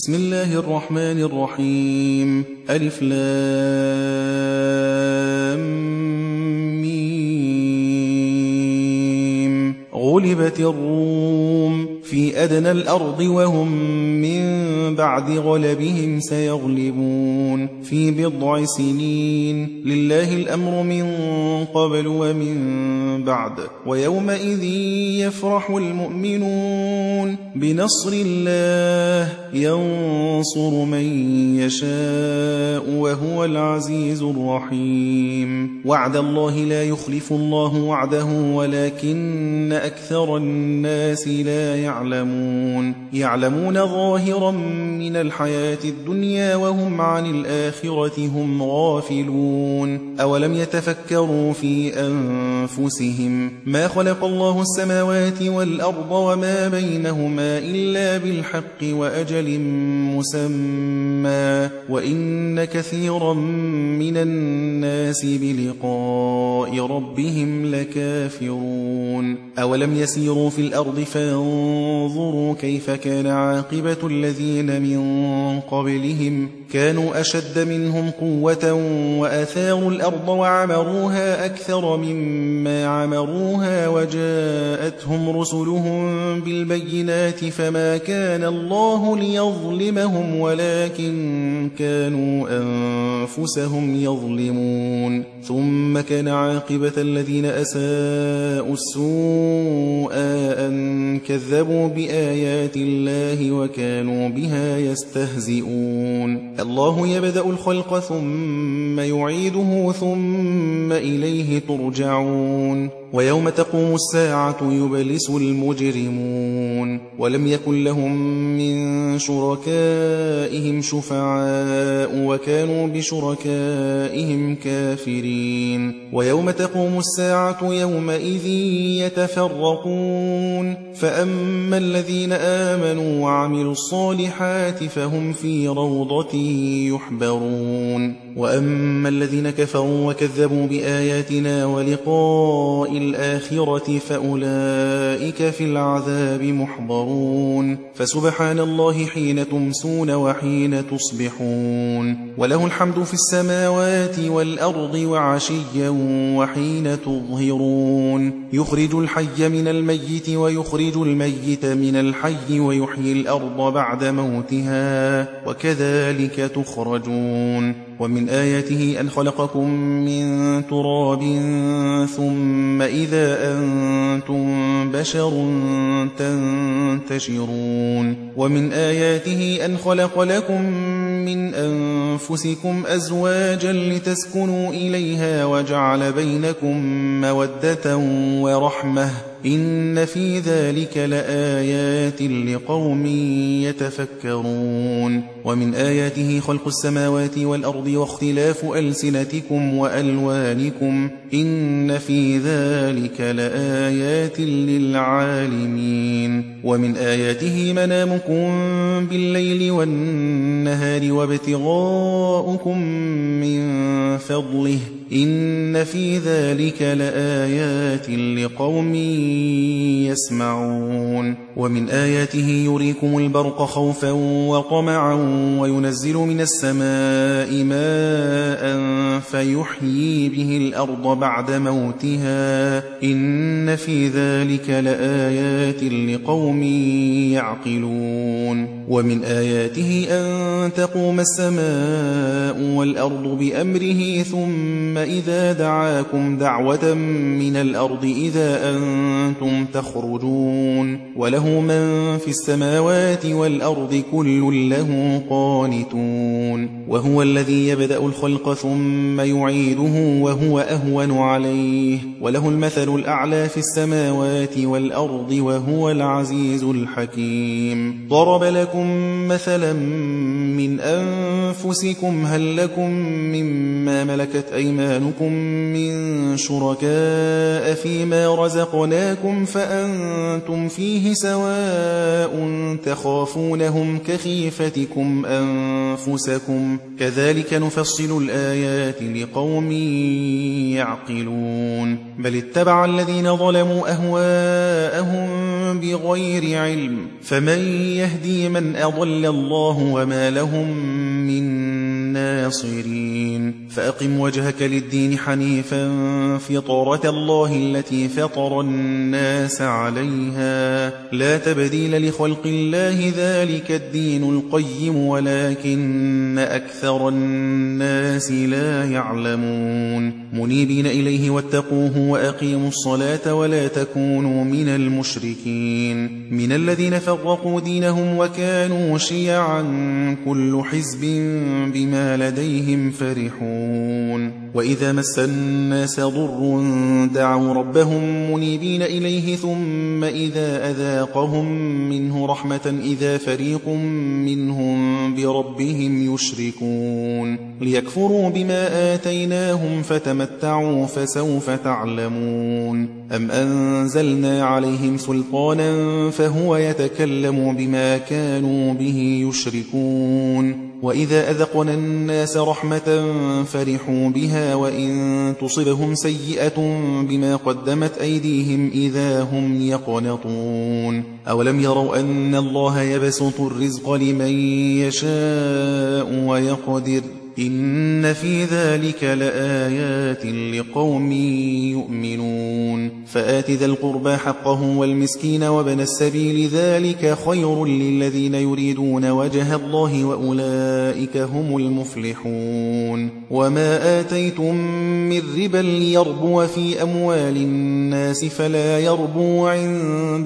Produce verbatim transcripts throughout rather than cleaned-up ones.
بسم الله الرحمن الرحيم. ألف لام ميم. غلبت الروم في أدنى الأرض وهم من بعد غلبهم سيغلبون في بضع سنين. لله الأمر من قبل ومن بعد. ويومئذ يفرح المؤمنون بنصر الله ينصر من يشاء وهو العزيز الرحيم. وعد الله لا يخلف الله وعده ولكن أكثر الناس لا يعلمون. يعلمون ظاهرا من الحياة الدنيا وهم عن الآخرة هم غافلون. أولم يتفكروا في أنفسهم ما خلق الله السماوات والأرض وما بينهما إلا بالحق وأجل مسمى وإن كثيرا من الناس بلقاء ربهم لكافرون. أولم يسيروا في الأرض فانظروا كيف كان عاقبة الذين من قبلهم كانوا أشد منهم قوة وأثاروا الأرض وعمروها أكثر مما عمروها وجاءتهم رسلهم بالبينات فما كان الله ليظلمهم ولكن كانوا أنفسهم يظلمون. ثم كان عاقبة الذين أساءوا السوء أن كذبوا بآيات الله وكانوا بها يستهزئون. الله يبدأ الخلق ثم يعيده ثم إليه ترجعون. ويوم تقوم الساعة يبلس المجرمون ولم يكن لهم من شركائهم شفعاء وكانوا بشركائهم كافرين. ويوم تقوم الساعة يومئذ يتفرقون فأما الذين آمنوا وعملوا الصالحات فهم في روضة يحبرون وأما الذين كفروا وكذبوا بآياتنا ولقاء الآخرة فأولئك في العذاب محضرون. فسبحان الله حين تمسون وحين تصبحون وله الحمد في السماوات والأرض وعشيا وحين تظهرون. يخرج الحي من الميت ويخرج الميت من الحي ويحيي الأرض بعد موتها وكذلك تخرجون. ومن آياته أن خلقكم من تراب ثم إذا أنتم بشر تنتشرون. ومن آياته أن خلق لكم من أنفسكم أزواجا لتسكنوا إليها وجعل بينكم مودة ورحمة إن في ذلك لآيات لقوم يتفكرون. ومن آياته خلق السماوات والأرض واختلاف ألسنتكم وألوانكم إن في ذلك لآيات للعالمين. ومن آياته منامكم بالليل والنهار وابتغاؤكم من فضله إن في ذلك لآيات لقوم يسمعون. ومن آياته يريكم البرق خوفا وطمعا وينزل من السماء ماء فيحيي به الأرض بعد موتها إن في ذلك لآيات لقوم يعقلون. ومن آياته أن تقوم السماء والأرض بأمره ثم إذا دعاكم دعوة من الأرض إذا أنتم تخرجون. وله من في السماوات والأرض كل له قانتون. وهو الذي يبدأ الخلق ثم يعيده وهو أهون عليه وله المثل الأعلى في السماوات والأرض وهو العزيز الحكيم. ضرب لكم مثلا من أنفسكم هل لكم مما ملكت أيمانكم من شركاء فيما رزقناكم فأنتم فيه سواء تخافونهم كخيفتكم أنفسكم كذلك نفصل الآيات لقوم يعقلون. بل اتبع الذين ظلموا أهواءهم بغير علم، فمن يهدي من أضل الله وما لهم من ناصرين. فأقم وجهك للدين حنيفا فطرة الله التي فطر الناس عليها لا تبديل لخلق الله، ذلك الدين القيم ولكن أكثر الناس لا يعلمون. منيبين إليه واتقوه وأقيموا الصلاة ولا تكونوا من المشركين، من الذين فرقوا دينهم وكانوا شيعا كل حزب بما لديهم فرحون. وإذا مس الناس ضر دعوا ربهم منيبين إليه ثم إذا أذاقهم منه رحمة إذا فريق منهم بربهم يشركون. ليكفروا بما آتيناهم فتمتعوا فسوف تعلمون. أم أنزلنا عليهم سلطانا فهو يتكلم بما كانوا به يشركون. وإذا أذقنا الناس رحمة فرحوا بها وإن تصبهم سيئة بما قدمت أيديهم إذا هم يقنطون. أولم يروا أن الله يبسط الرزق لمن يشاء ويقدر إن في ذلك لآيات لقوم يؤمنون. فآت ذا القربى حقه والمسكين وابن السبيل ذلك خير للذين يريدون وجه الله وأولئك هم المفلحون. وما آتيتم من ربا ليربو في أموال الناس فلا يربو عند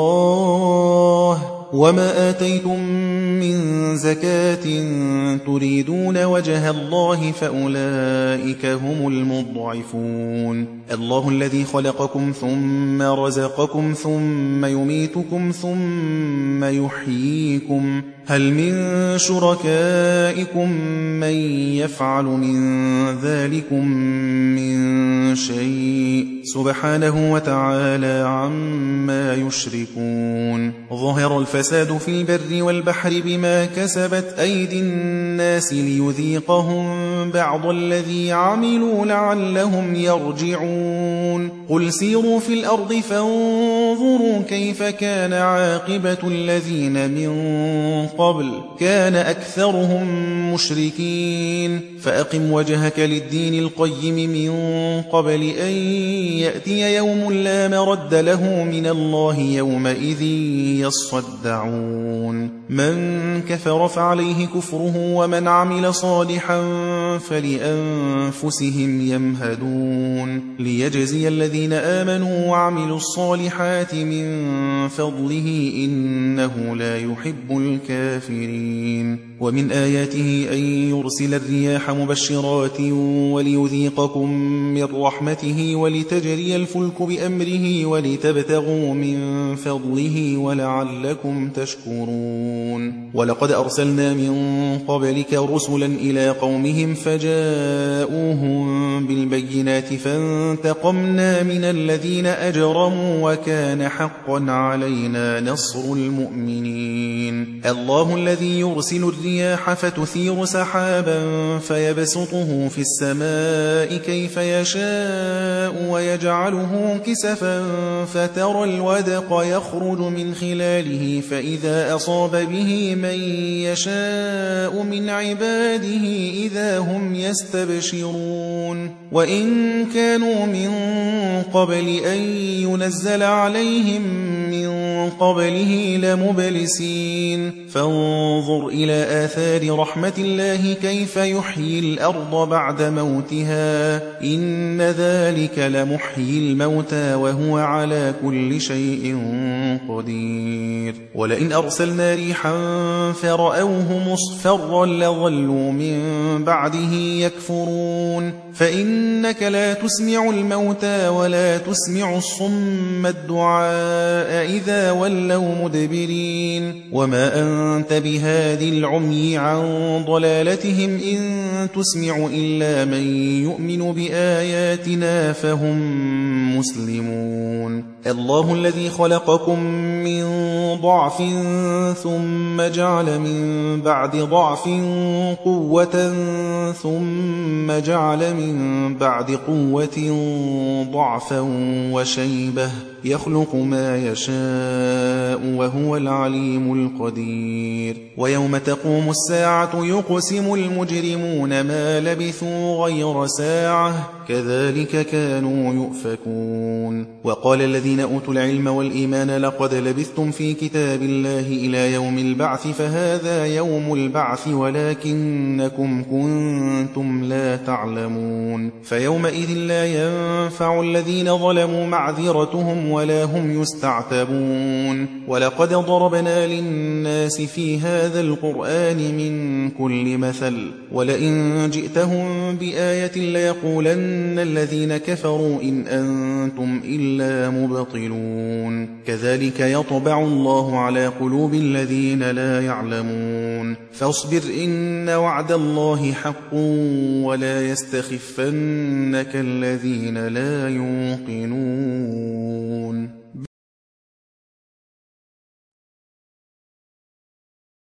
الله، وما آتيتم من زكاة تريدون وجه الله فأولئك هم المضعفون. الله الذي خلقكم ثم رزقكم ثم يميتكم ثم يحييكم، هل من شركائكم من يفعل من ذلكم من شيء سبحانه وتعالى عما يشركون. ظهر الفساد في البر والبحر بما كسبت أيدي الناس ليذيقهم بعض الذي عملوا لعلهم يرجعون. قل سيروا في الأرض فانظروا كيف كان عاقبة الذين من قبل كان أكثرهم مشركين. فأقم وجهك للدين القيم من قبل أن يأتي يوم لا مرد له من الله يومئذ يصدعون. من كفر فعليه كفره ومن عمل صالحا فلأنفسهم يمهدون. ليجزي الذين آمنوا وعملوا الصالحات من فضله إنه لا يحب الكافرين. ومن آياته أن يرسل الرياح مبشرات وليذيقكم من رحمته ولتجري الفلك بأمره ولتبتغوا من فضله ولعلكم تشكرون. ولقد أرسلنا من قبلك رسلا إلى قومهم فجاءوهم بالبينات فانتقمنا من الذين أجرموا وكان حقا علينا نصر المؤمنين. الله الذي يرسل الرياح فتثير سحابا فيبسطه في السماء كيف يشاء ويجعله كسفا فترى الودق يخرج من خلاله فإذا أصاب به من يشاء من عباده إذا هم يستبشرون. وإن كانوا من قبل أن ينزل عليهم من قبله لمبلسين. فانظر إلى آثار رحمة الله كيف يحيي الأرض بعد موتها إن ذلك لمحيي الموتى وهو على كل شيء قدير. ولئن أرسلنا ريحا فرأوه مصفرا لظلوا من بعده يكفرون. فإنك لا تسمع الموتى ولا تسمع الصم الدعاء إذا ولوا مدبرين. وما أنت بهادي العمي عن ضلالتهم إن تسمع إلا من يؤمن بآياتنا فهم مسلمون. الله الذي خلقكم من ضعف ثم جعل من بعد ضعف قوة ثم جعل من بعد قوة ضعفا وشيبة يخلق ما يشاء وهو العليم القدير ويوم تقوم الساعة يقسم المجرمون ما لبثوا غير ساعة كذلك كانوا يؤفكون وقال الذين أوتوا العلم والإيمان لقد لبثتم في كتاب الله إلى يوم البعث فهذا يوم البعث ولكنكم كنتم لا تعلمون فيومئذ لا ينفع الذين ظلموا معذرتهم ولا هم يستعتبون ولقد ضربنا للناس في هذا القرآن من كل مثل ولئن جئتهم بآية ليقولن الذين كفروا إن أنتم إلا مبطلون كذلك يطبع الله على قلوب الذين لا يعلمون فاصبر إن وعد الله حق ولا يستخفنك الذين لا يوقنون